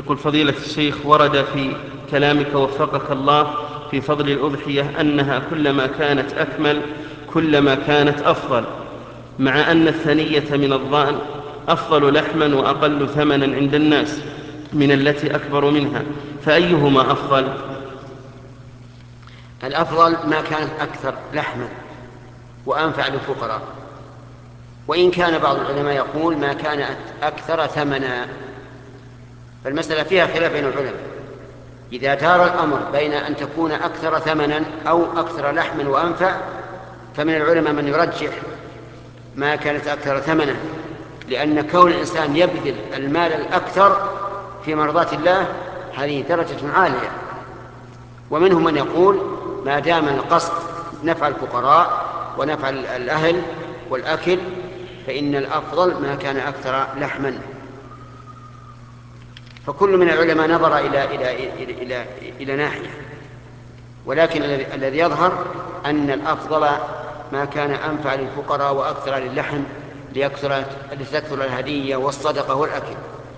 يقول فضيلة الشيخ: ورد في كلامك وفقك الله في فضل الأضحية أنها كلما كانت أكمل كلما كانت أفضل، مع أن الثنية من الضأن أفضل لحما وأقل ثمنا عند الناس من التي أكبر منها، فأيهما أفضل؟ الأفضل ما كانت أكثر لحما وأنفع للفقراء، وإن كان بعض العلماء يقول ما كانت أكثر ثمنا، فالمسألة فيها خلاف بين العلماء. إذا دار الأمر بين أن تكون أكثر ثمنا أو أكثر لحما وأنفع، فمن العلماء من يرجح ما كانت أكثر ثمنا، لأن كون الإنسان يبذل المال الأكثر في مرضاة الله هذه درجة عالية. ومنهم من يقول ما دام القصد نفع الفقراء ونفع الأهل والأكل فإن الأفضل ما كان أكثر لحما. فكل من العلماء نظر إلى ناحية، ولكن الذي يظهر أن الأفضل ما كان أنفع للفقراء وأكثر للحم لتكثر الهدية والصدقة والأكل،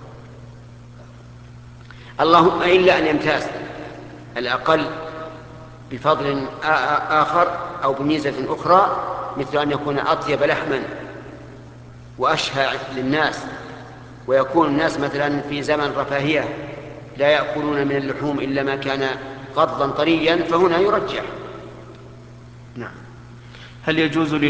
اللهم إلا أن يمتاز الأقل بفضل آخر أو بميزة أخرى، مثل أن يكون أطيب لحما وأشهى للناس، ويكون الناس مثلا في زمن رفاهية لا يأكلون من اللحوم إلا ما كان غضا طريا، فهنا يرجح. نعم. هل يجوز